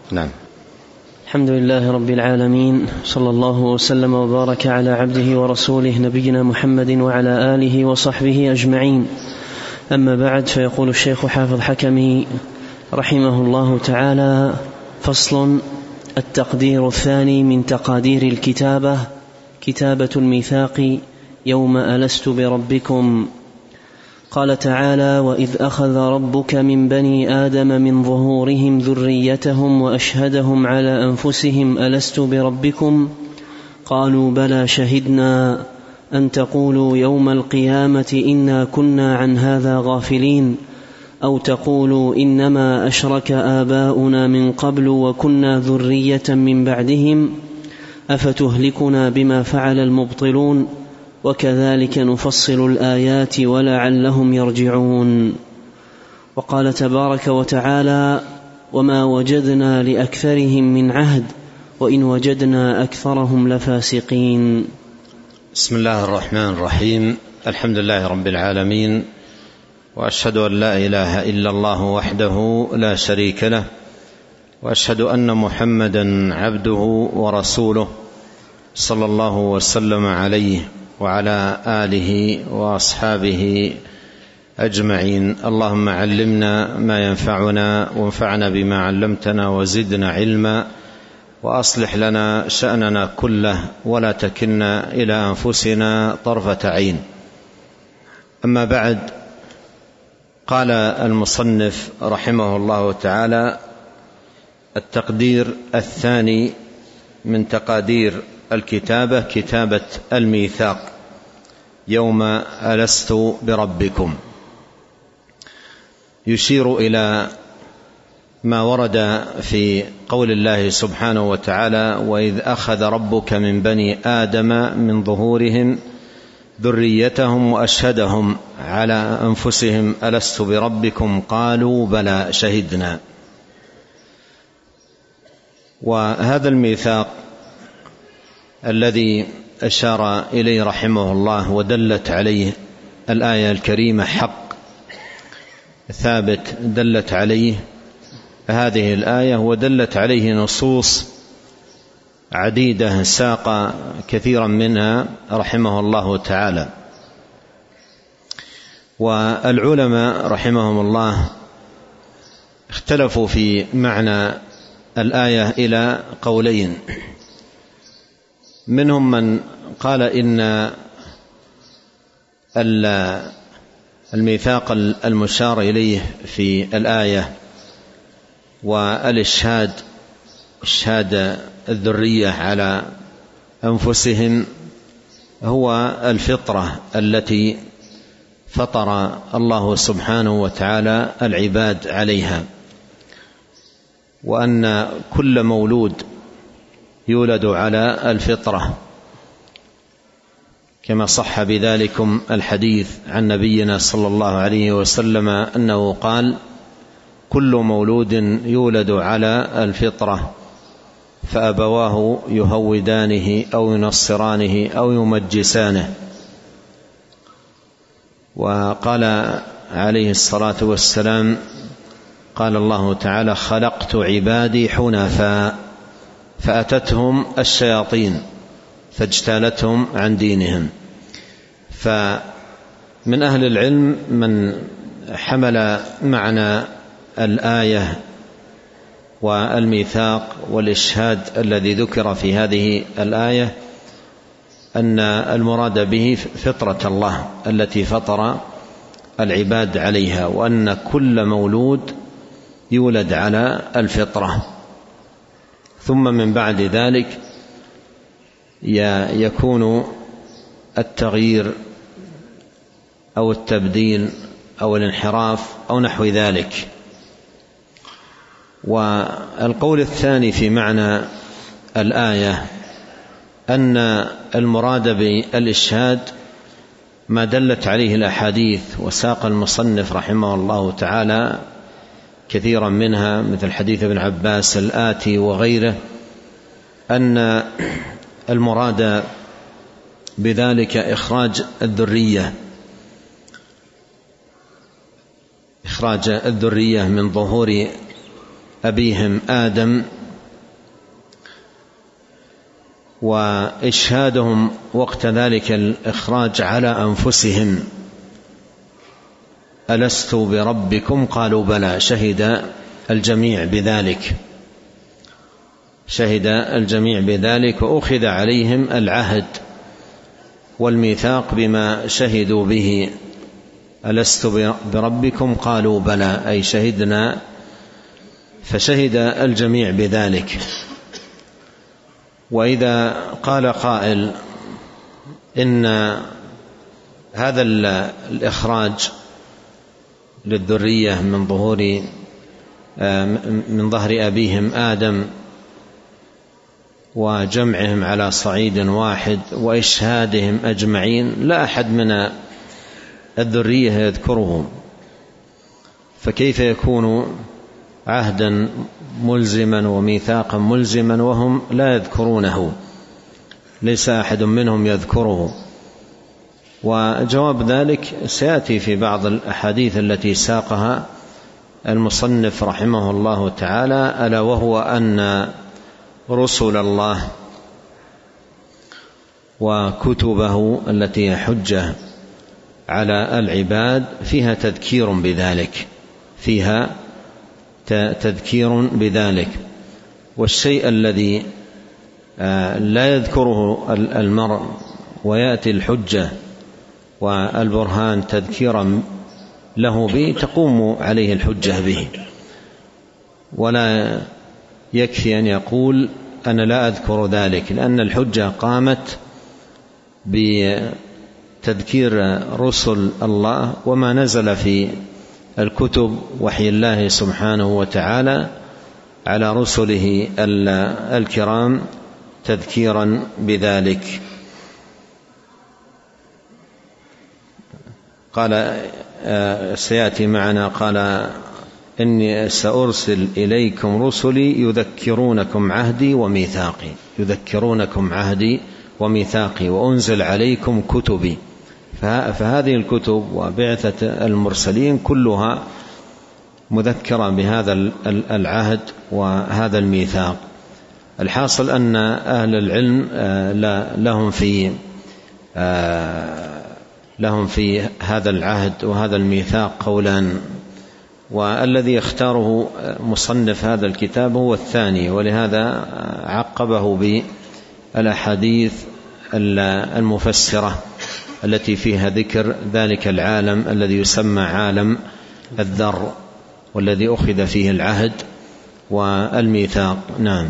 نعم. الحمد لله رب العالمين، صلى الله وسلم وبارك على عبده ورسوله نبينا محمد وعلى آله وصحبه أجمعين. أما بعد، فيقول الشيخ حافظ حكمي رحمه الله تعالى: فصل: التقدير الثاني من تقادير الكتابة كتابة الميثاق يوم ألست بربكم. قال تعالى: وإذ أخذ ربك من بني آدم من ظهورهم ذريتهم وأشهدهم على أنفسهم ألست بربكم قالوا بلى شهدنا أن تقولوا يوم القيامة إنا كنا عن هذا غافلين أو تقولوا إنما أشرك آباؤنا من قبل وكنا ذرية من بعدهم أفتهلكنا بما فعل المبطلون وكذلك نفصل الآيات ولعلهم يرجعون. وقال تبارك وتعالى: وما وجدنا لأكثرهم من عهد وإن وجدنا أكثرهم لفاسقين. بسم الله الرحمن الرحيم. الحمد لله رب العالمين، وأشهد أن لا إله إلا الله وحده لا شريك له، وأشهد أن محمدا عبده ورسوله صلى الله وسلم عليه وعلى آله وأصحابه أجمعين. اللهم علمنا ما ينفعنا وانفعنا بما علمتنا وزدنا علما، وأصلح لنا شأننا كله ولا تكلنا إلى أنفسنا طرفة عين. أما بعد، قال المصنف رحمه الله تعالى: التقدير الثاني من تقادير الكتابة كتابة الميثاق يوم ألست بربكم. يشير إلى ما ورد في قول الله سبحانه وتعالى: وإذ أخذ ربك من بني آدم من ظهورهم ذريتهم وأشهدهم على أنفسهم ألست بربكم قالوا بلى شهدنا. وهذا الميثاق الذي أشار إليه رحمه الله ودلت عليه الآية الكريمة حق ثابت دلت عليه هذه الآية، ودلت عليه نصوص عديدة ساق كثيرا منها رحمه الله تعالى. والعلماء رحمهم الله اختلفوا في معنى الآية إلى قولين. منهم من قال إن الميثاق المشار إليه في الآية والإشهاد إشهاد الذرية على أنفسهم هو الفطرة التي فطر الله سبحانه وتعالى العباد عليها، وأن كل مولود يولد على الفطرة، كما صح بذلكم الحديث عن نبينا صلى الله عليه وسلم أنه قال: كل مولود يولد على الفطرة فأبواه يهودانه أو ينصرانه أو يمجسانه. وقال عليه الصلاة والسلام: قال الله تعالى: خلقت عبادي حنفاء فأتتهم الشياطين فاجتالتهم عن دينهم. فمن أهل العلم من حمل معنى الآية والميثاق والإشهاد الذي ذكر في هذه الآية أن المراد به فطرة الله التي فطر العباد عليها، وأن كل مولود يولد على الفطرة، ثم من بعد ذلك يكون التغيير أو التبديل أو الانحراف أو نحو ذلك. والقول الثاني في معنى الآية أن المراد بالإشهاد ما دلت عليه الأحاديث، وساق المصنف رحمه الله تعالى كثيرا منها مثل حديث ابن عباس الآتي وغيره، أن المراد بذلك إخراج الذرية من ظهور أبيهم آدم وإشهادهم وقت ذلك الإخراج على أنفسهم: ألست بربكم؟ قالوا بلى. شهد الجميع بذلك وأخذ عليهم العهد والميثاق بما شهدوا به. ألست بربكم؟ قالوا بلى، أي شهدنا. فشهد الجميع بذلك. وإذا قال قائل إن هذا الإخراج للذرية من ظهر أبيهم آدم وجمعهم على صعيد واحد وإشهادهم أجمعين، لا أحد من الذرية يذكرهم، فكيف يكون عهدا ملزما وميثاقا ملزما وهم لا يذكرونه؟ ليس أحد منهم يذكره. وجواب ذلك سيأتي في بعض الأحاديث التي ساقها المصنف رحمه الله تعالى، ألا وهو أن رسل الله وكتبه التي هي حجة على العباد فيها تذكير بذلك. والشيء الذي لا يذكره المرء ويأتي الحجة والبرهان تذكيرا له به تقوم عليه الحجة به، ولا يكفي أن يقول أنا لا أذكر ذلك، لأن الحجة قامت بتذكير رسل الله وما نزل في الكتب وحي الله سبحانه وتعالى على رسله الكرام تذكيرا بذلك. قال سيأتي معنا، قال إني سأرسل إليكم رسلي يذكرونكم عهدي وميثاقي وأنزل عليكم كتبي. فهذه الكتب وبعثة المرسلين كلها مذكرة بهذا العهد وهذا الميثاق. الحاصل أن أهل العلم لهم في هذا العهد وهذا الميثاق قولان، والذي يختاره مصنف هذا الكتاب هو الثاني، ولهذا عقبه بالأحاديث المفسرة التي فيها ذكر ذلك العالم الذي يسمى عالم الذر، والذي أخذ فيه العهد والميثاق. نعم.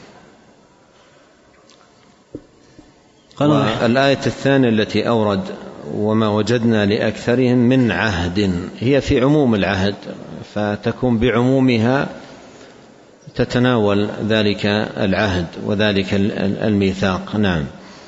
الآية الثانية التي أورد: وما وجدنا لأكثرهم من عهد، هي في عموم العهد، فتكون بعمومها تتناول ذلك العهد وذلك الميثاق. نعم.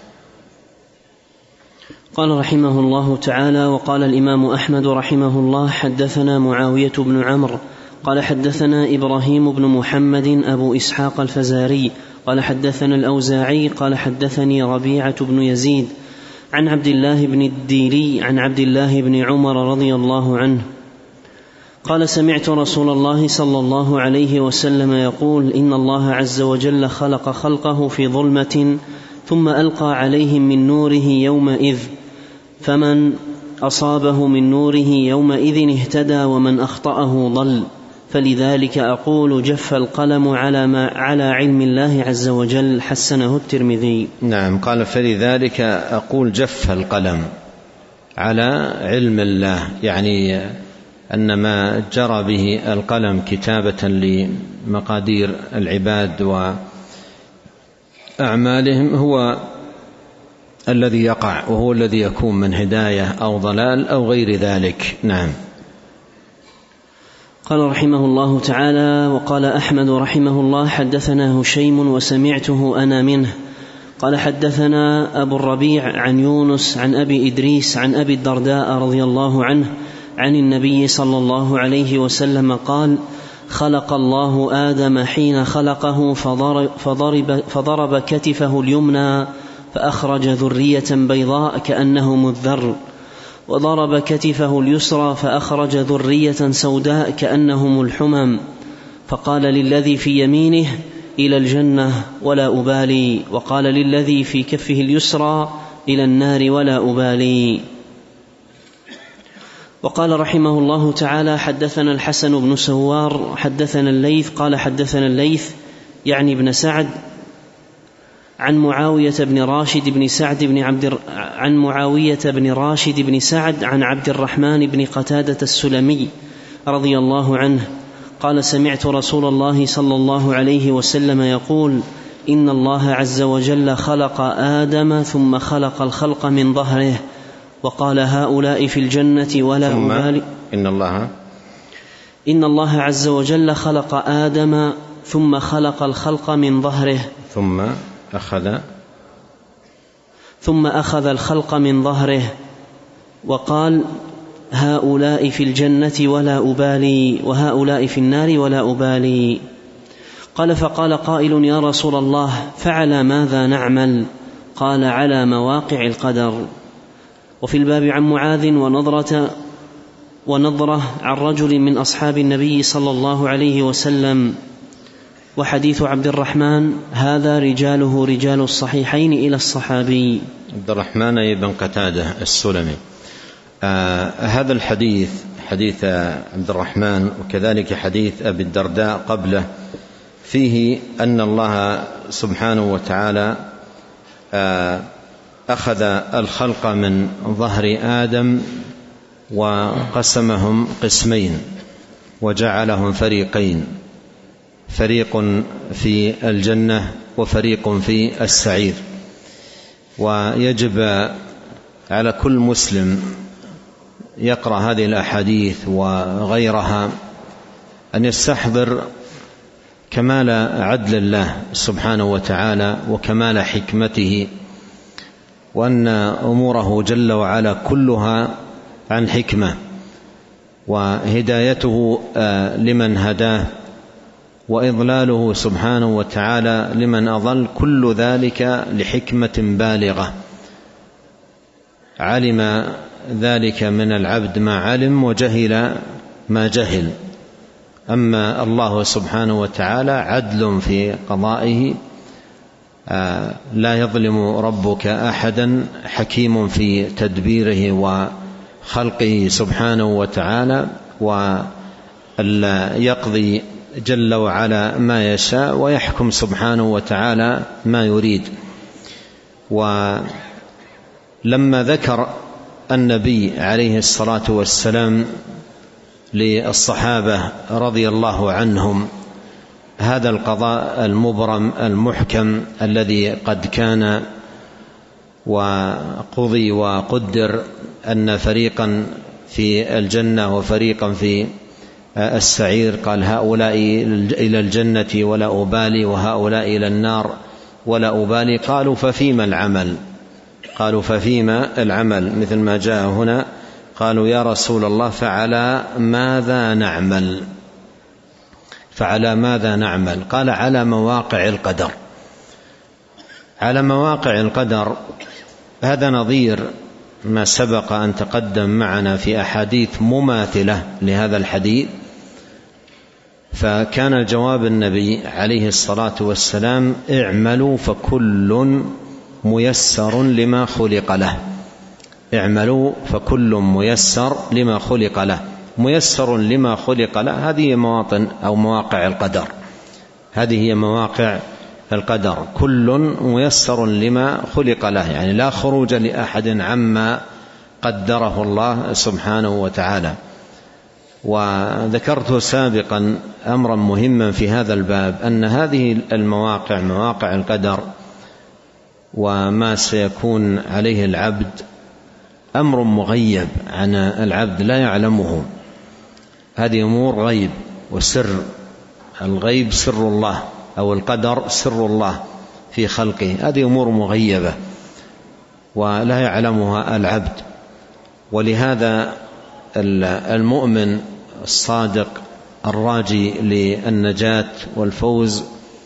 قال رحمه الله تعالى: وقال الإمام أحمد رحمه الله: حدثنا معاوية بن عمرو قال حدثنا إبراهيم بن محمد أبو إسحاق الفزاري قال حدثنا الأوزاعي قال حدثني ربيعة بن يزيد عن عبد الله بن الديلي عن عبد الله بن عمر رضي الله عنه قال: سمعت رسول الله صلى الله عليه وسلم يقول: إن الله عز وجل خلق خلقه في ظلمة ثم ألقى عليهم من نوره يومئذ، فمن أصابه من نوره يومئذ اهتدى ومن أخطأه ضل، فلذلك أقول جف القلم على علم الله عز وجل. حسنه الترمذي. نعم. قال: فلذلك أقول جف القلم على علم الله، يعني أن ما جرى به القلم كتابة لمقادير العباد وأعمالهم هو الذي يقع، وهو الذي يكون من هداية أو ضلال أو غير ذلك. نعم. قال رحمه الله تعالى: وقال أحمد رحمه الله: حدثنا هشيم وسمعته أنا منه قال حدثنا أبو الربيع عن يونس عن أبي إدريس عن أبي الدرداء رضي الله عنه عن النبي صلى الله عليه وسلم قال: خلق الله آدم حين خلقه فضرب كتفه اليمنى فأخرج ذرية بيضاء كأنهم الذر، وضرب كتفه اليسرى فأخرج ذرية سوداء كأنهم الحمم، فقال للذي في يمينه: إلى الجنة ولا أبالي، وقال للذي في كفه اليسرى إلى النار ولا أبالي. وقال رحمه الله تعالى: حدثنا الحسن بن سوار حدثنا الليث قال حدثنا الليث يعني ابن سعد عن معاوية بن راشد بن سعد عن عبد الرحمن بن قتادة السلمي رضي الله عنه قال: سمعت رسول الله صلى الله عليه وسلم يقول: إن الله عز وجل خلق آدم ثم خلق الخلق من ظهره، وقال: هؤلاء في الجنة ولا أبالي. إن الله عز وجل خلق آدم ثم خلق الخلق من ظهره، ثم أخذ الخلق من ظهره، وقال: هؤلاء في الجنة ولا أبالي، وهؤلاء في النار ولا أبالي. قال: فقال قائل: يا رسول الله، فعلى ماذا نعمل؟ قال: على مواقع القدر. وفي الباب عن معاذ ونضرة عن رجل من أصحاب النبي صلى الله عليه وسلم. وحديث عبد الرحمن هذا رجاله رجال الصحيحين إلى الصحابي عبد الرحمن بن قتادة السلمي. هذا الحديث حديث عبد الرحمن وكذلك حديث أبي الدرداء قبله فيه أن الله سبحانه وتعالى أخذ الخلق من ظهر آدم وقسمهم قسمين وجعلهم فريقين، فريق في الجنة وفريق في السعير. ويجب على كل مسلم يقرأ هذه الأحاديث وغيرها أن يستحضر كمال عدل الله سبحانه وتعالى وكمال حكمته، وأن أموره جل وعلا كلها عن حكمة، وهدايته لمن هداه وإضلاله سبحانه وتعالى لمن أضل، كل ذلك لحكمة بالغة. علم ذلك من العبد ما علم وجهل ما جهل. أما الله سبحانه وتعالى عدل في قضائه، لا يظلم ربك أحدا، حكيم في تدبيره وخلقه سبحانه وتعالى، ويقضي جل وعلا ما يشاء ويحكم سبحانه وتعالى ما يريد. ولما ذكر النبي عليه الصلاة والسلام للصحابة رضي الله عنهم هذا القضاء المبرم المحكم الذي قد كان وقضي وقدر أن فريقا في الجنة وفريقا في السعير، قال: هؤلاء إلى الجنة ولا أبالي، وهؤلاء إلى النار ولا أبالي. قالوا: ففيما العمل؟ قالوا: ففيما العمل؟ مثل ما جاء هنا. قالوا: يا رسول الله، فعلى ماذا نعمل؟ فعلى ماذا نعمل؟ قال: على مواقع القدر. على مواقع القدر هذا نظير ما سبق أن تقدم معنا في أحاديث مماثلة لهذا الحديث. فكان جواب النبي عليه الصلاة والسلام: اعملوا فكل ميسر لما خلق له. اعملوا فكل ميسر لما خلق له. ميسر لما خلق له، هذه مواطن أو مواقع القدر. هذه هي مواقع القدر. كل ميسر لما خلق له، يعني لا خروج لأحد عما قدره الله سبحانه وتعالى. وذكرت سابقا أمرا مهما في هذا الباب، أن هذه المواقع مواقع القدر وما سيكون عليه العبد أمر مغيب عن العبد لا يعلمه. هذه أمور غيب وسر. الغيب سر الله، أو القدر سر الله في خلقه. هذه أمور مغيبة ولا يعلمها العبد. ولهذا المؤمن الصادق الراجي للنجاة والفوز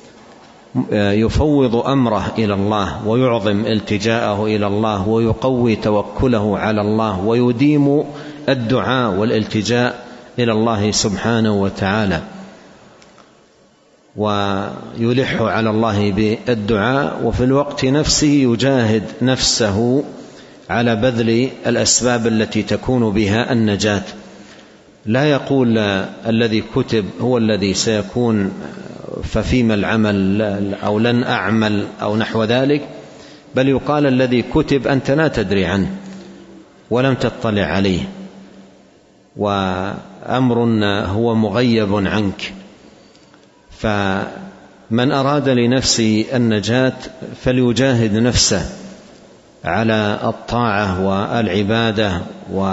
يفوض أمره إلى الله، ويعظم التجاءه إلى الله، ويقوي توكله على الله، ويديم الدعاء والالتجاء إلى الله سبحانه وتعالى. ويلح على الله بالدعاء، وفي الوقت نفسه يجاهد نفسه على بذل الأسباب التي تكون بها النجاة. لا يقول الذي كتب هو الذي سيكون ففيما العمل أو لن أعمل أو نحو ذلك، بل يقال الذي كتب أنت لا تدري عنه ولم تطلع عليه، وأمر هو مغيب عنك. فمن أراد لنفسه النجاة فليجاهد نفسه على الطاعة والعبادة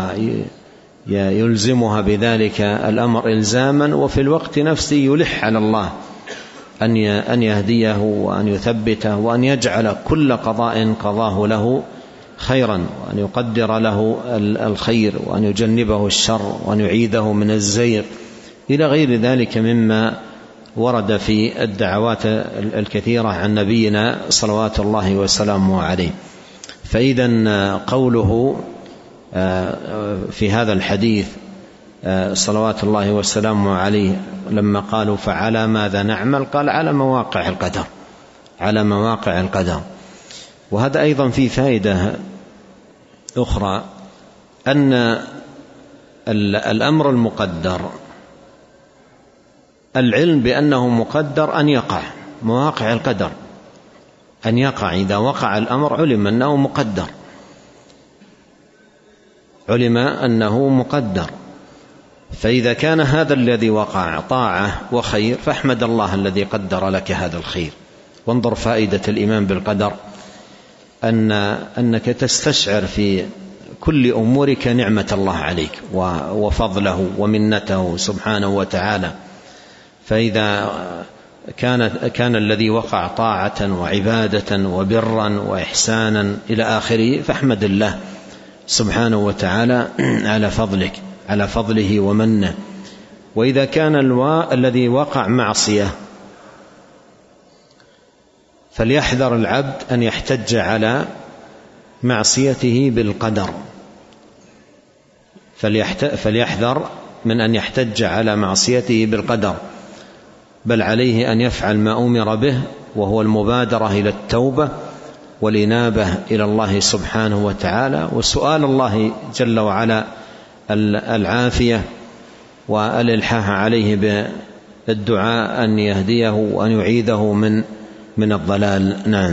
ويلزمها بذلك الأمر إلزاما، وفي الوقت نفسه يلح على الله أن يهديه وأن يثبته وأن يجعل كل قضاء قضاه له خيرا، وأن يقدر له الخير وأن يجنبه الشر وأن يعيده من الزيغ إلى غير ذلك مما ورد في الدعوات الكثيرة عن نبينا صلوات الله وسلامه عليه. فإذا قوله في هذا الحديث صلوات الله وسلامه عليه لما قالوا فعلى ماذا نعمل، قال على مواقع القدر، على مواقع القدر. وهذا أيضا في فائدة أخرى، أن الأمر المقدر، العلم بأنه مقدر أن يقع، مواقع القدر أن يقع، إذا وقع الأمر علم أنه مقدر، علم أنه مقدر. فإذا كان هذا الذي وقع طاعة وخير فاحمد الله الذي قدر لك هذا الخير. وانظر فائدة الإيمان بالقدر، أنك تستشعر في كل أمورك نعمة الله عليك وفضله ومنته سبحانه وتعالى. فإذا كان الذي وقع طاعة وعبادة وبرا وإحسانا إلى آخره فاحمد الله سبحانه وتعالى على فضله ومنه. وإذا كان الذي وقع معصية فليحذر العبد أن يحتج على معصيته بالقدر، فليحذر من أن يحتج على معصيته بالقدر، بل عليه أن يفعل ما أمر به، وهو المبادرة إلى التوبة والإنابة إلى الله سبحانه وتعالى، وسؤال الله جل وعلا العافية والإلحاح عليه بالدعاء أن يهديه وأن يعيده من الضلال. نعم.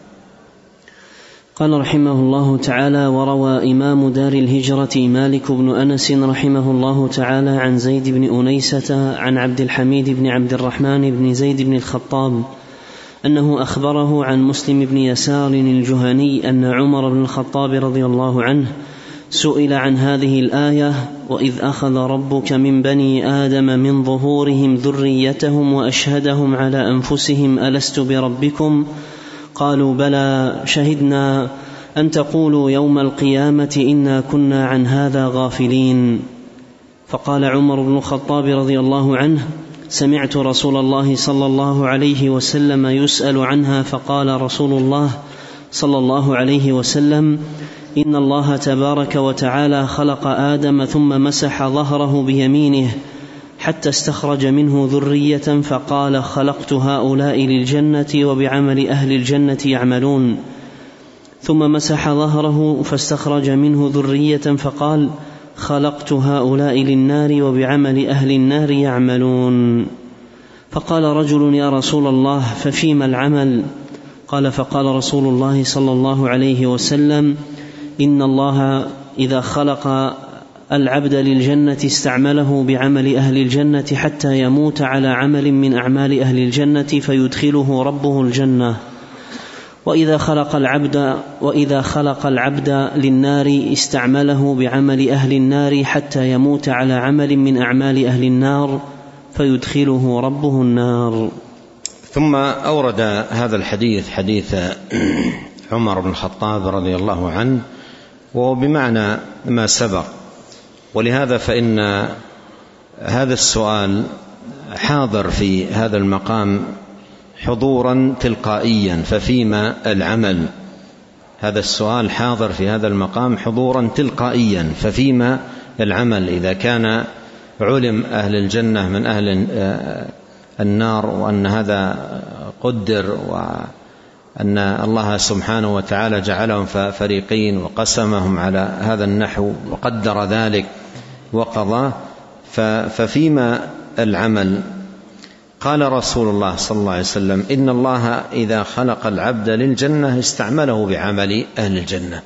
قال رحمه الله تعالى: وروى إمام دار الهجرة مالك بن أنس رحمه الله تعالى عن زيد بن أنيسة عن عبد الحميد بن عبد الرحمن بن زيد بن الخطاب أنه أخبره عن مسلم بن يسار الجهني أن عمر بن الخطاب رضي الله عنه سئل عن هذه الآية: وإذ أخذ ربك من بني آدم من ظهورهم ذريتهم وأشهدهم على أنفسهم ألست بربكم؟ قالوا بلى شهدنا أن تقولوا يوم القيامة إنا كنا عن هذا غافلين. فقال عمر بن الخطاب رضي الله عنه: سمعت رسول الله صلى الله عليه وسلم يسأل عنها، فقال رسول الله صلى الله عليه وسلم: إن الله تبارك وتعالى خلق آدم ثم مسح ظهره بيمينه حتى استخرج منه ذرية، فقال: خلقت هؤلاء للجنة وبعمل أهل الجنة يعملون. ثم مسح ظهره فاستخرج منه ذرية، فقال: خلقت هؤلاء للنار وبعمل أهل النار يعملون. فقال رجل: يا رسول الله ففيما العمل؟ قال: فقال رسول الله صلى الله عليه وسلم: إن الله إذا خلق العبد للجنة استعمله بعمل أهل الجنة حتى يموت على عمل من أعمال أهل الجنة فيدخله ربه الجنة، وإذا خلق العبد للنار استعمله بعمل أهل النار حتى يموت على عمل من أعمال أهل النار فيدخله ربه النار. ثم أورد هذا الحديث، حديث عمر بن الخطاب رضي الله عنه، وهو بمعنى ما سبق. ولهذا فإن هذا السؤال حاضر في هذا المقام حضورا تلقائيا، ففيما العمل؟ هذا السؤال حاضر في هذا المقام حضورا تلقائيا، ففيما العمل؟ إذا كان علم أهل الجنة من أهل النار، وأن هذا قدر، وأن الله سبحانه وتعالى جعلهم فريقين وقسمهم على هذا النحو وقدر ذلك وقضى. ففيما العمل قال رسول الله صلى الله عليه وسلم: إن الله إذا خلق العبد للجنة استعمله بعمل أهل الجنة.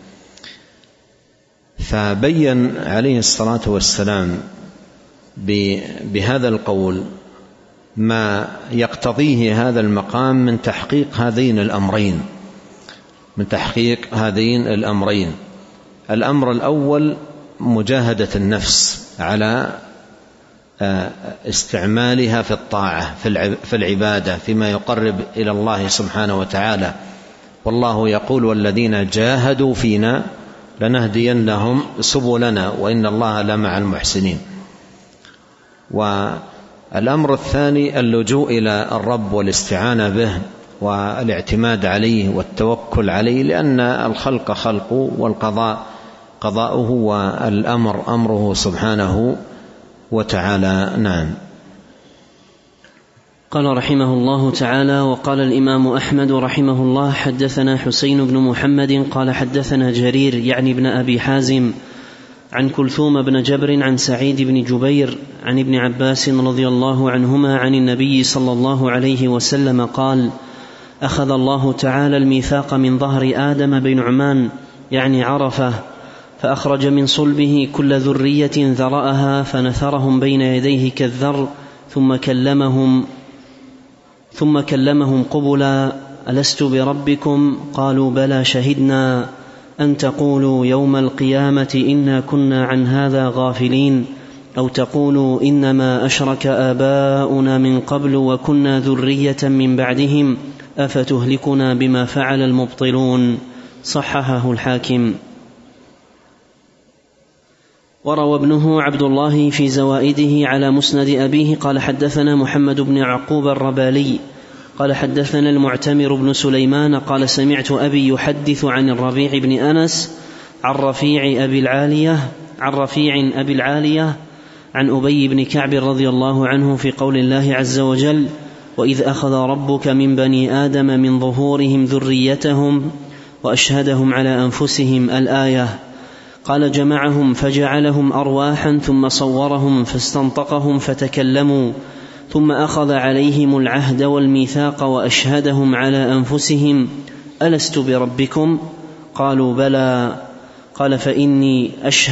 فبين عليه الصلاة والسلام بهذا القول ما يقتضيه هذا المقام من تحقيق هذين الأمرين. الأمر الأول مجاهدة النفس على استعمالها في الطاعة في العبادة فيما يقرب إلى الله سبحانه وتعالى، والله يقول: والذين جاهدوا فينا لنهدينهم سبلنا وإن الله لمع المحسنين. والأمر الثاني اللجوء إلى الرب والاستعانة به والاعتماد عليه والتوكل عليه، لأن الخلق خلقه والقضاء قضاؤه والأمر أمره سبحانه وتعالى. نعم. قال رحمه الله تعالى: وقال الإمام أحمد رحمه الله: حدثنا حسين بن محمد قال حدثنا جرير يعني ابن أبي حازم عن كلثوم بن جبر عن سعيد بن جبير عن ابن عباس رضي الله عنهما عن النبي صلى الله عليه وسلم قال: أخذ الله تعالى الميثاق من ظهر آدم بنعمان يعني عرفة، فأخرج من صلبه كل ذرية ذرأها فنثرهم بين يديه كالذر، ثم كلمهم قبلا: ألست بربكم؟ قالوا: بلى، شهدنا أن تقولوا يوم القيامة إنا كنا عن هذا غافلين، أو تقولوا إنما أشرك آباؤنا من قبل وكنا ذرية من بعدهم أفتهلكنا بما فعل المبطلون. صححه الحاكم. وروى ابنه عبد الله في زوائده على مسند أبيه قال: حدثنا محمد بن يعقوب الربالي قال حدثنا المعتمر بن سليمان قال: سمعت أبي يحدث عن الربيع بن أنس عن رفيع أبي العالية عن أبي بن كعب رضي الله عنه في قول الله عز وجل: وإذ أخذ ربك من بني آدم من ظهورهم ذريتهم وأشهدهم على أنفسهم، الآية. قال: جمعهم فجعلهم أرواحا ثم صورهم فاستنطقهم فتكلموا، ثم أخذ عليهم العهد والميثاق وأشهدهم على أنفسهم: ألست بربكم؟ قالوا: بلى. قال: فإني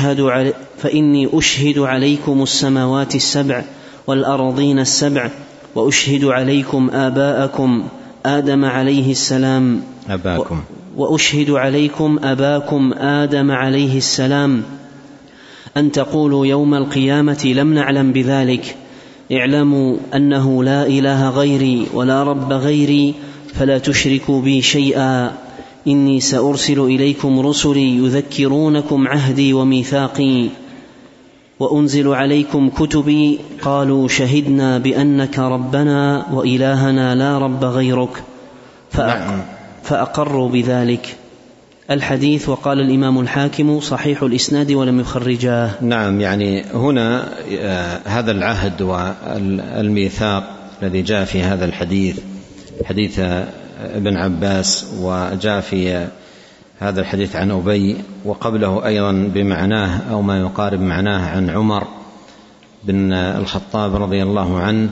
أشهد عليكم السماوات السبع والأرضين السبع، وأشهد عليكم آباءكم آدم عليه السلام وأشهد عليكم أباكم آدم عليه السلام أن تقولوا يوم القيامة لم نعلم بذلك، اعلموا أنه لا إله غيري ولا رب غيري فلا تشركوا بي شيئا، إني سأرسل إليكم رسلي يذكرونكم عهدي وميثاقي وأنزل عليكم كتبي. قالوا: شهدنا بأنك ربنا وإلهنا لا رب غيرك، فأقروا بذلك. الحديث. وقال الإمام الحاكم: صحيح الإسناد ولم يخرجاه. نعم، يعني هنا هذا العهد والميثاق الذي جاء في هذا الحديث، حديث ابن عباس، وجاء في هذا الحديث عن أبي، وقبله أيضا بمعناه أو ما يقارب معناه عن عمر بن الخطاب رضي الله عنه.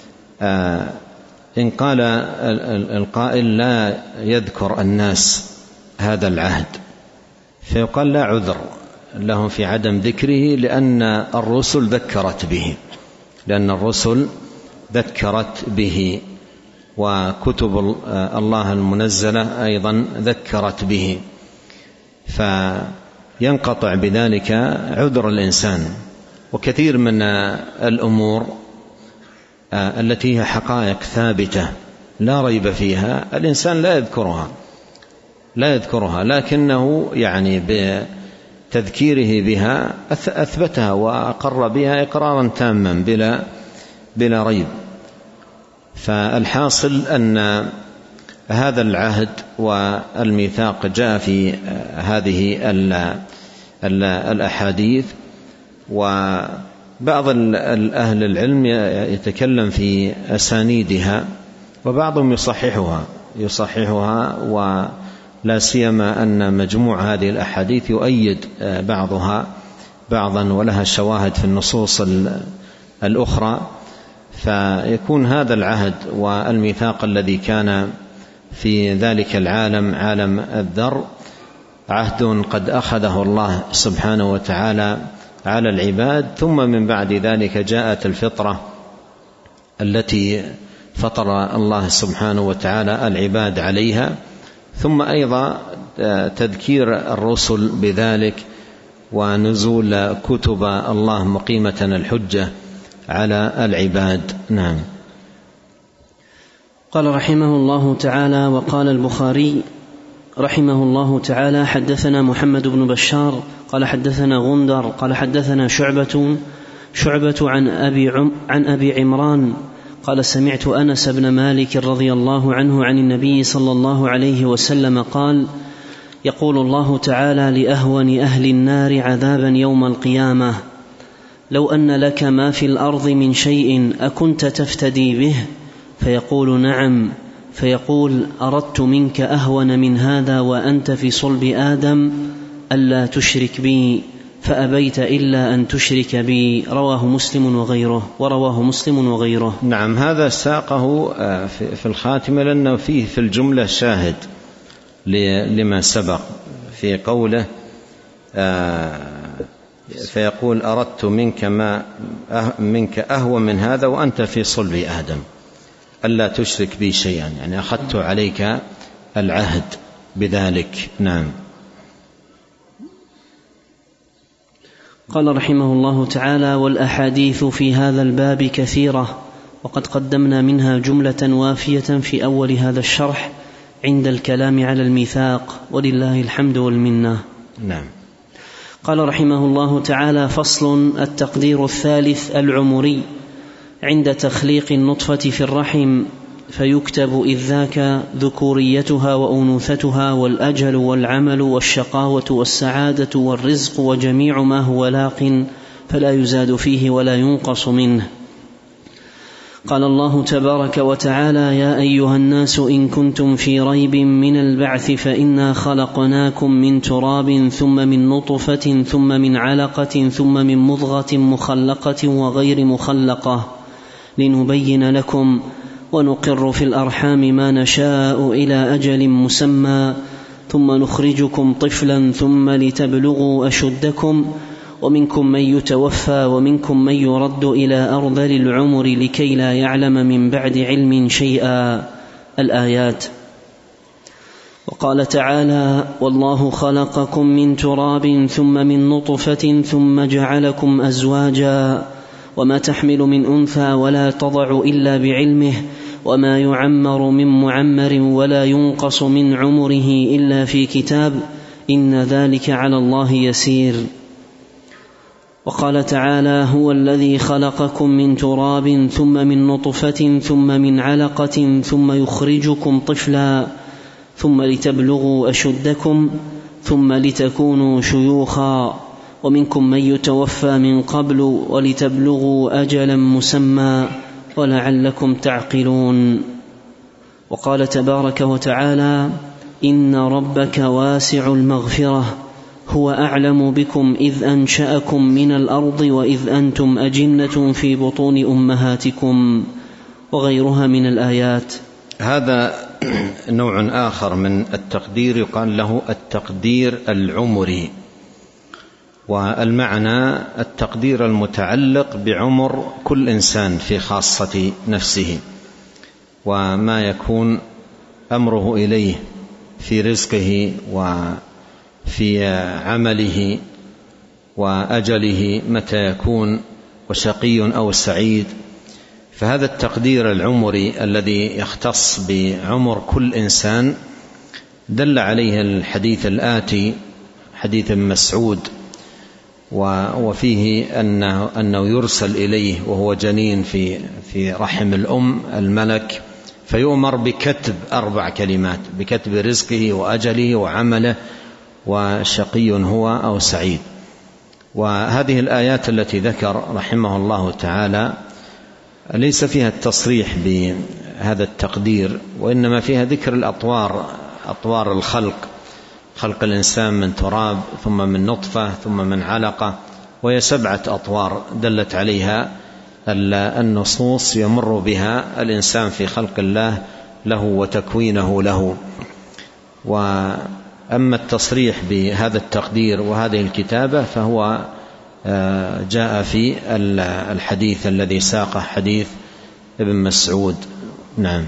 إن قال القائل لا يذكر الناس هذا العهد، فيقال لا عذر لهم في عدم ذكره، لأن الرسل ذكرت به وكتب الله المنزلة أيضا ذكرت به، فينقطع بذلك عذر الإنسان. وكثير من الأمور التي هي حقائق ثابتة لا ريب فيها الإنسان لا يذكرها، لكنه يعني بتذكيره بها أثبتها وأقر بها إقرارا تاما بلا ريب. فالحاصل أن هذا العهد والميثاق جاء في هذه الأحاديث، بعض أهل العلم يتكلم في أسانيدها، وبعضهم يصححها ولا سيما أن مجموع هذه الأحاديث يؤيد بعضها بعضا ولها شواهد في النصوص الأخرى، فيكون هذا العهد والميثاق الذي كان في ذلك العالم عالم الذر عهد قد أخذه الله سبحانه وتعالى على العباد، ثم من بعد ذلك جاءت الفطرة التي فطر الله سبحانه وتعالى العباد عليها، ثم أيضا تذكير الرسل بذلك ونزول كتب الله مقيمة الحجة على العباد. نعم. قال رحمه الله تعالى: وقال البخاري رحمه الله تعالى: حدثنا محمد بن بشار قال حدثنا غندر قال حدثنا شعبة عن أبي عمران قال: سمعت أنس بن مالك رضي الله عنه عن النبي صلى الله عليه وسلم قال: يقول الله تعالى لأهون أهل النار عذابا يوم القيامة: لو أن لك ما في الأرض من شيء أكنت تفتدي به؟ فيقول: نعم. فيقول: أردت منك أهون من هذا وأنت في صلب آدم ألا تشرك بي، فأبيت إلا أن تشرك بي. رواه مسلم وغيره. نعم. هذا ساقه في الخاتمة لأنه فيه في الجملة شاهد لما سبق في قوله فيقول: أردت منك أهون من هذا وأنت في صلب آدم ألا تشرك بي شيئا، يعني أخذت عليك العهد بذلك. نعم. قال رحمه الله تعالى: والأحاديث في هذا الباب كثيرة، وقد قدمنا منها جملة وافية في أول هذا الشرح عند الكلام على الميثاق، ولله الحمد والمنة. نعم. قال رحمه الله تعالى: فصل: التقدير الثالث العمري عند تخليق النطفة في الرحم، فيكتب إذ ذاك ذكوريتها وأنوثتها والأجل والعمل والشقاوة والسعادة والرزق وجميع ما هو لاق، فلا يزاد فيه ولا ينقص منه. قال الله تبارك وتعالى: يا أيها الناس إن كنتم في ريب من البعث فإنا خلقناكم من تراب ثم من نطفة ثم من علقة ثم من مضغة مخلقة وغير مخلقة لنبين لكم، ونقر في الأرحام ما نشاء إلى أجل مسمى، ثم نخرجكم طفلا ثم لتبلغوا أشدكم، ومنكم من يتوفى ومنكم من يرد إلى أرذل العمر لكي لا يعلم من بعد علم شيئا. الآيات. وقال تعالى: والله خلقكم من تراب ثم من نطفة ثم جعلكم أزواجا، وما تحمل من أنثى ولا تضع إلا بعلمه، وما يعمر من معمر ولا ينقص من عمره إلا في كتاب، إن ذلك على الله يسير. وقال تعالى: هو الذي خلقكم من تراب ثم من نطفة ثم من علقة ثم يخرجكم طفلا ثم لتبلغوا أشدكم ثم لتكونوا شيوخا، ومنكم من يتوفى من قبل ولتبلغوا أجلا مسمى ولعلكم تعقلون. وقال تبارك وتعالى: إن ربك واسع المغفرة، هو أعلم بكم إذ أنشأكم من الأرض وإذ أنتم أجنة في بطون أمهاتكم، وغيرها من الآيات. هذا نوع آخر من التقدير يقال له التقدير العمري، والمعنى التقدير المتعلق بعمر كل إنسان في خاصة نفسه، وما يكون أمره إليه في رزقه وفي عمله وأجله متى يكون، وشقي أو سعيد. فهذا التقدير العمري الذي يختص بعمر كل إنسان دل عليه الحديث الآتي، حديث مسعود، وفيه أنه يرسل إليه وهو جنين في رحم الأم الملك، فيؤمر بكتب 4 كلمات: بكتب رزقه وأجله وعمله وشقي هو أو سعيد. وهذه الآيات التي ذكر رحمه الله تعالى ليس فيها التصريح بهذا التقدير، وإنما فيها ذكر الأطوار، أطوار الخلق، خلق الإنسان من تراب ثم من نطفة ثم من علقة، وهي 7 أطوار دلت عليها النصوص يمر بها الإنسان في خلق الله له وتكوينه له. وأما التصريح بهذا التقدير وهذه الكتابة فهو جاء في الحديث الذي ساقه، حديث ابن مسعود. نعم.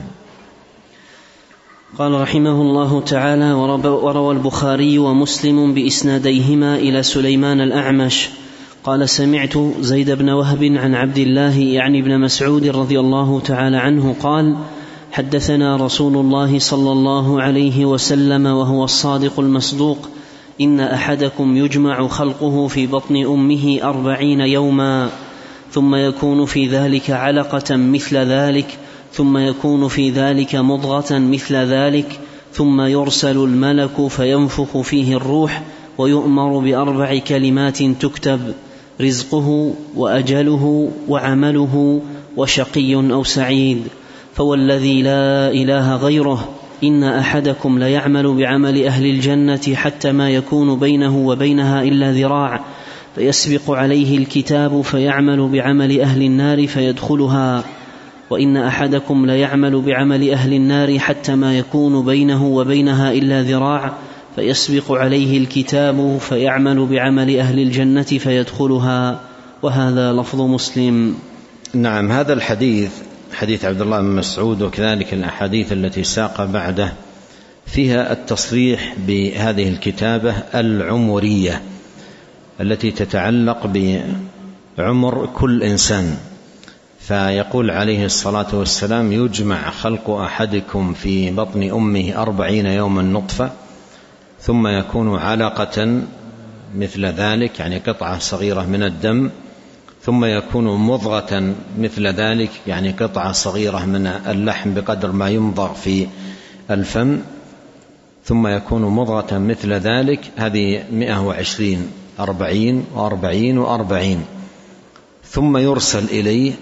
قال رحمه الله تعالى: وروى البخاري ومسلم بإسناديهما إلى سليمان الأعمش قال: سمعت زيد بن وهب عن عبد الله يعني ابن مسعود رضي الله تعالى عنه قال: حدثنا رسول الله صلى الله عليه وسلم وهو الصادق المصدوق: إن أحدكم يجمع خلقه في بطن أمه 40 يوما، ثم يكون في ذلك علقة مثل ذلك، ثم يكون في ذلك مضغة مثل ذلك، ثم يرسل الملك فينفخ فيه الروح، ويؤمر ب4 كلمات تكتب: رزقه وأجله وعمله وشقي أو سعيد. فوالذي لا إله غيره إن أحدكم ليعمل بعمل أهل الجنة حتى ما يكون بينه وبينها إلا ذراع، فيسبق عليه الكتاب فيعمل بعمل أهل النار فيدخلها، وإن أحدكم ليعمل بعمل أهل النار حتى ما يكون بينه وبينها إلا ذراع، فيسبق عليه الكتاب فيعمل بعمل أهل الجنة فيدخلها. وهذا لفظ مسلم. نعم. هذا الحديث حديث عبد الله بن مسعود وكذلك الأحاديث التي ساق بعده فيها التصريح بهذه الكتابة العمرية التي تتعلق بعمر كل إنسان. فيقول عليه الصلاة والسلام: يجمع خلق أحدكم في بطن أمه 40 يوما نطفة، ثم يكون علقة مثل ذلك، يعني قطعة صغيرة من الدم، ثم يكون مضغة مثل ذلك، يعني قطعة صغيرة من اللحم بقدر ما يمضغ في الفم، ثم يكون مضغة مثل ذلك. هذه 120، 40 و40 و40. ثم يرسل إليه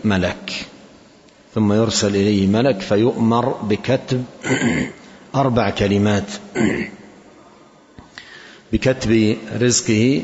ملك فيؤمر بكتب 4 كلمات، بكتب رزقه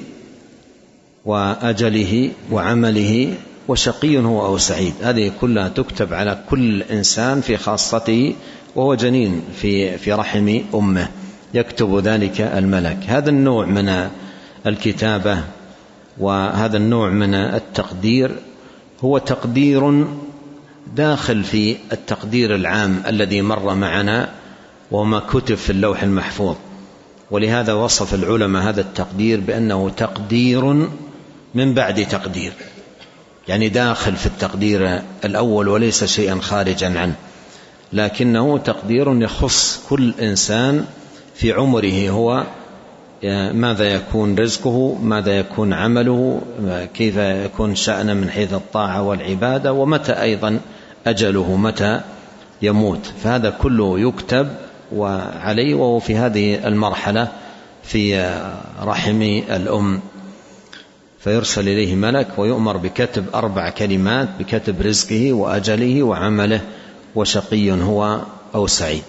وأجله وعمله وشقي هو أو سعيد. هذه كلها تكتب على كل إنسان في خاصته وهو جنين في رحم أمه، يكتب ذلك الملك. هذا النوع من الكتابة وهذا النوع من التقدير هو تقدير داخل في التقدير العام الذي مر معنا وما كتب في اللوح المحفوظ. ولهذا وصف العلماء هذا التقدير بأنه تقدير من بعد تقدير، يعني داخل في التقدير الأول وليس شيئا خارجا عنه، لكنه تقدير يخص كل إنسان في عمره، هو ماذا يكون رزقه، ماذا يكون عمله، كيف يكون شأنه من حيث الطاعة والعبادة، ومتى أيضا أجله، متى يموت. فهذا كله يكتب وعليه وهو في هذه المرحلة في رحم الأم. فيرسل إليه ملك ويؤمر بكتب 4 كلمات، بكتب رزقه وأجله وعمله وشقي هو أو سعيد.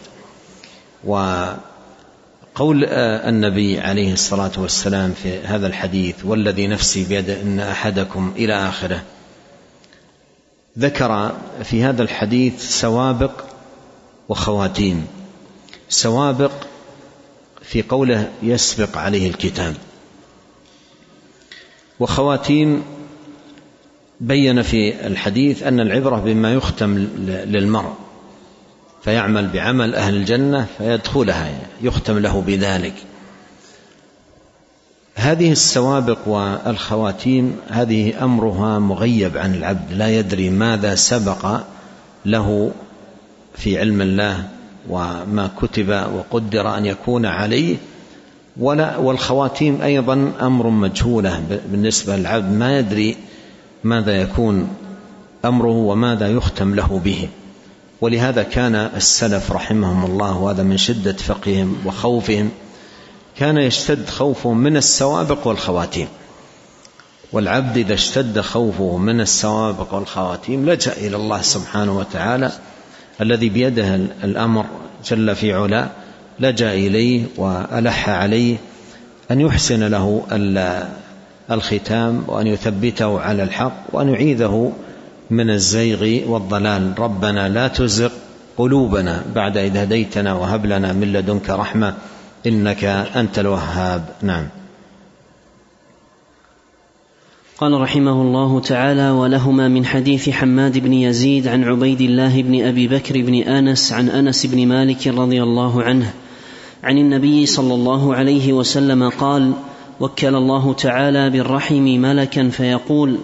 وقول النبي عليه الصلاة والسلام في هذا الحديث: والذي نفسي بيده إن أحدكم إلى آخره، ذكر في هذا الحديث سوابق وخواتيم. سوابق في قوله يسبق عليه الكتاب، وخواتيم بين في الحديث أن العبرة بما يختم للمرء، فيعمل بعمل أهل الجنة فيدخلها، يختم له بذلك. هذه السوابق والخواتيم هذه أمرها مغيب عن العبد، لا يدري ماذا سبق له في علم الله وما كتب وقدر أن يكون عليه. والخواتيم أيضا أمر مجهولة بالنسبة للعبد، ما يدري ماذا يكون أمره وماذا يختم له به. ولهذا كان السلف رحمهم الله، وهذا من شدة فقههم وخوفهم، كان يشتد خوفهم من السوابق والخواتيم. والعبد إذا اشتد خوفه من السوابق والخواتيم لجأ إلى الله سبحانه وتعالى الذي بيده الأمر جل في علا، لجأ إليه وألح عليه أن يحسن له الختام، وأن يثبته على الحق، وأن يعيذه من الزيغ والضلال. ربنا لا تزغ قلوبنا بعد إذ هديتنا وهب لنا من لدنك رحمة إنك أنت الوهاب. نعم. قال رحمه الله تعالى: ولهما من حديث حماد بن يزيد عن عبيد الله بن أبي بكر بن آنس عن أنس بن مالك رضي الله عنه عن النبي صلى الله عليه وسلم قال: وكل الله تعالى بالرحم ملكا فيقول: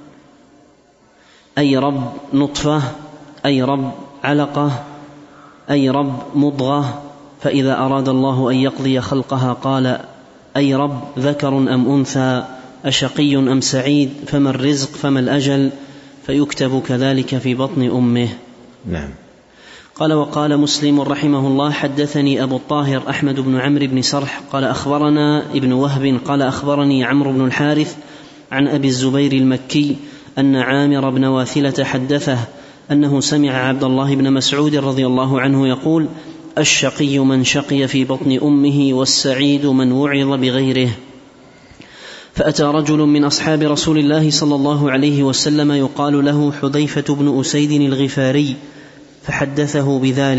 أي رب نطفة، أي رب علقة، أي رب مضغة، فإذا أراد الله أن يقضي خلقها قال: أي رب ذكر أم أنثى، أشقي أم سعيد، فما الرزق فما الأجل، فيكتب كذلك في بطن أمه. نعم. قال: وقال مسلم رحمه الله: حدثني أبو الطاهر أحمد بن عمرو بن سرح قال أخبرنا ابن وهب قال أخبرني عمرو بن الحارث عن أبي الزبير المكي أن عامر بن واثلة حدثه أنه سمع عبد الله بن مسعود رضي الله عنه يقول: الشقي من شقي في بطن أمه، والسعيد من وعظ بغيره. فأتى رجل من أصحاب رسول الله صلى الله عليه وسلم يقال له حذيفة بن أسيد الغفاري، فحدثه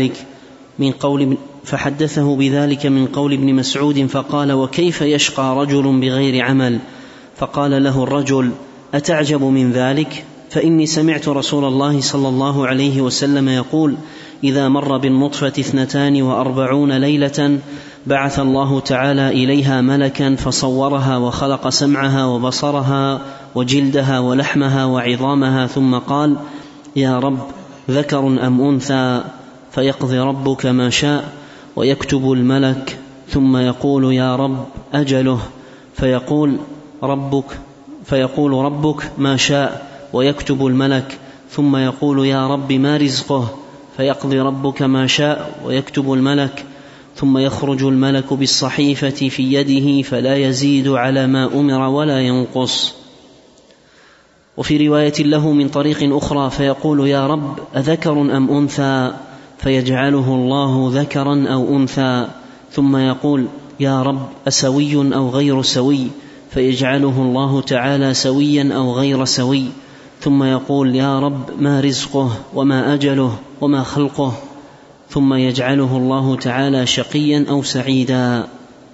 بذلك من قول ابن مسعود، فقال: وكيف يشقى رجل بغير عمل؟ فقال له الرجل: أتعجب من ذلك؟ فإني سمعت رسول الله صلى الله عليه وسلم يقول: إذا مر بالنطفة 42 ليلة بعث الله تعالى إليها ملكا فصورها وخلق سمعها وبصرها وجلدها ولحمها وعظامها، ثم قال: يا رب ذكر أم أنثى؟ فيقضي ربك ما شاء ويكتب الملك، ثم يقول: يا رب أجله؟ فيقول ربك ما شاء ويكتب الملك، ثم يقول: يا رب ما رزقه؟ فيقضي ربك ما شاء ويكتب الملك، ثم يخرج الملك بالصحيفة في يده فلا يزيد على ما أمر ولا ينقص. وفي رواية له من طريق أخرى: فيقول: يا رب أذكر أم أنثى؟ فيجعله الله ذكرا أو أنثى، ثم يقول: يا رب أسوي أو غير سوي؟ فيجعله الله تعالى سويا أو غير سوي، ثم يقول: يا رب ما رزقه وما أجله وما خلقه؟ ثم يجعله الله تعالى شقيا أو سعيدا.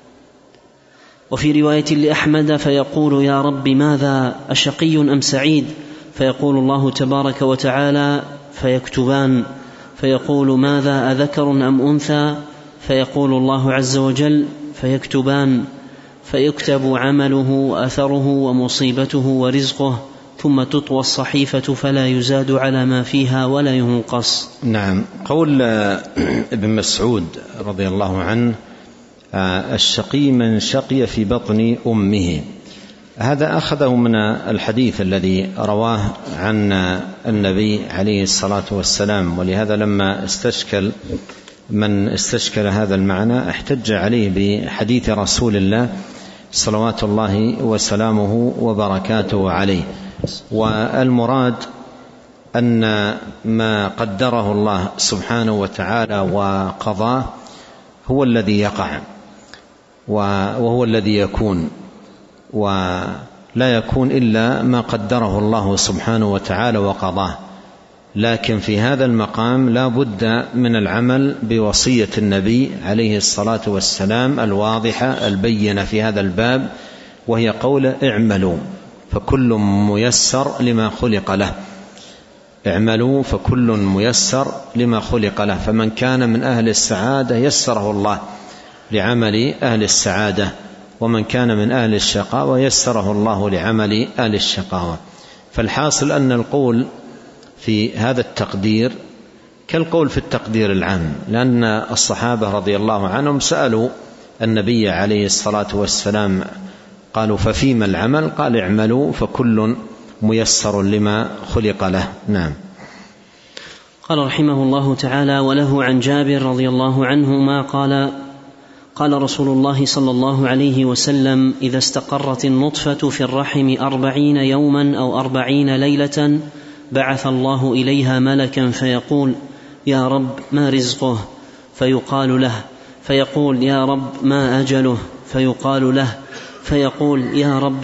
وفي رواية لأحمد: فيقول: يا رب ماذا، أشقي أم سعيد؟ فيقول الله تبارك وتعالى: فيكتبان. فيقول: ماذا، أذكر أم أنثى؟ فيقول الله عز وجل: فيكتبان. فيكتب عمله وأثره ومصيبته ورزقه، ثم تطوى الصحيفة فلا يزاد على ما فيها ولا ينقص. نعم. قول ابن مسعود رضي الله عنه: الشقي من شقي في بطن أمه، هذا أخذه من الحديث الذي رواه عن النبي عليه الصلاة والسلام، ولهذا لما من استشكل هذا المعنى احتج عليه بحديث رسول الله صلوات الله وسلامه وبركاته عليه. والمراد أن ما قدره الله سبحانه وتعالى وقضاه هو الذي يقع، وهو الذي يكون، ولا يكون إلا ما قدره الله سبحانه وتعالى وقضاه. لكن في هذا المقام لا بد من العمل بوصية النبي عليه الصلاة والسلام الواضحة البينة في هذا الباب، وهي قول: اعملوا فكل ميسر لما خلق له. اعملوا فكل ميسر لما خلق له. فمن كان من أهل السعادة يسره الله لعمل أهل السعادة، ومن كان من أهل الشقاوة يسره الله لعمل أهل الشقاوة. فالحاصل أن القول في هذا التقدير كالقول في التقدير العام، لأن الصحابة رضي الله عنهم سألوا النبي عليه الصلاة والسلام قالوا: ففيما العمل؟ قال: اعملوا فكل ميسر لما خلق له. نعم. قال رحمه الله تعالى: وله عن جابر رضي الله عنهما قال: قال رسول الله صلى الله عليه وسلم: إذا استقرت النطفة في الرحم 40 يوما أو 40 ليلة بعث الله إليها ملكا فيقول: يا رب ما رزقه؟ فيقال له، فيقول: يا رب ما أجله؟ فيقال له، فيقول: يا رب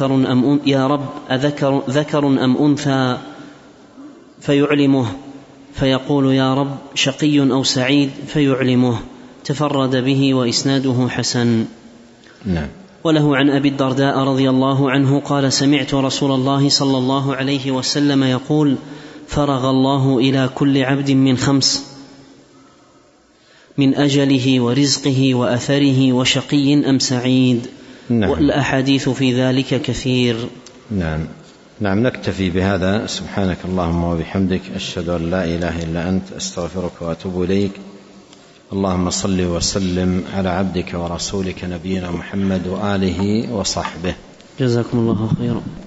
أذكر أم أنثى؟ فيعلمه، فيقول: يا رب شقي أو سعيد؟ فيعلمه. تفرد به وإسناده حسن. نعم. وله عن أبي الدرداء رضي الله عنه قال: سمعت رسول الله صلى الله عليه وسلم يقول: فرغ الله إلى كل عبد من 5: من أجله ورزقه وأثره وشقي أم سعيد. نعم. والأحاديث في ذلك كثير. نعم. نكتفي بهذا. سبحانك اللهم وبحمدك، أشهد أن لا إله إلا أنت، أستغفرك وأتوب إليك. اللهم صل وسلم على عبدك ورسولك نبينا محمد وآله وصحبه. جزاكم الله خيرا.